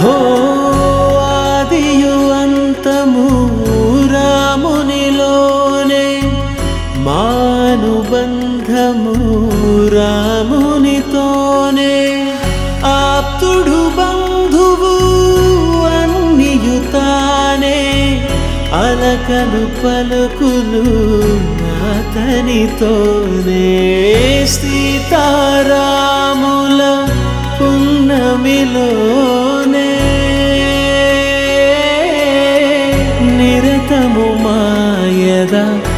హో ఆదియు అంతము రామునిలోనే, మానుబంధము రామునితోనే, ఆప్తుడు బంధువు అన్నియుతానే, అలకలు పలుకులు అతనితోనే. సీతారాముల పున్నమిలోనే, నిరతము మాయద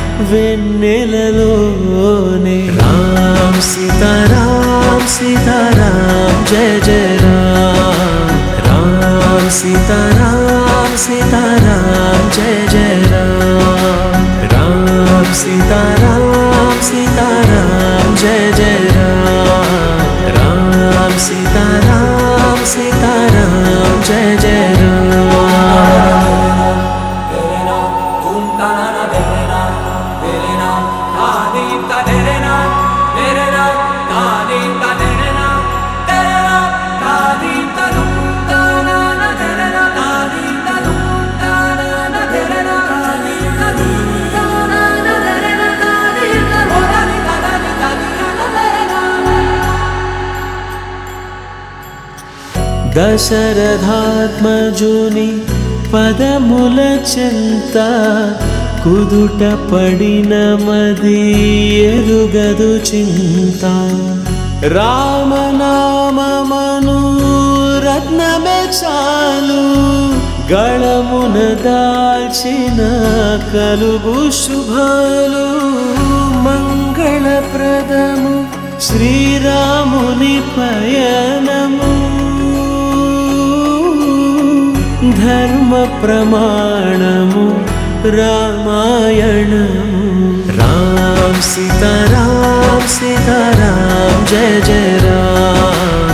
వెన్నెలలోనే. రామ్ సీతారామ్ సీతారామ్ జయ జయ రామ్. రామ్ సీతారామ్ సీతారామ్ జయ జయ రామ్. రామ్ సీతారామ్ సీతారామ్ జయ జయ రామ్. రామ్ సీతారామ్ సీతారామ్ జయ జయ రామ్. దశరథాత్మజుని పదముల చెంత, కుదుట పడిన మది ఎరుగదు చింత. రామనామమను రత్నమే చాలు, గళమున దాల్చిన కలుగు శుభాలు. మంగళప్రదము శ్రీరాముని పయనము, ధర్మ ప్రమాణము రామాయణము. రామ్ సీతారామ్ సీతారామ్ జయ జయ రామ్.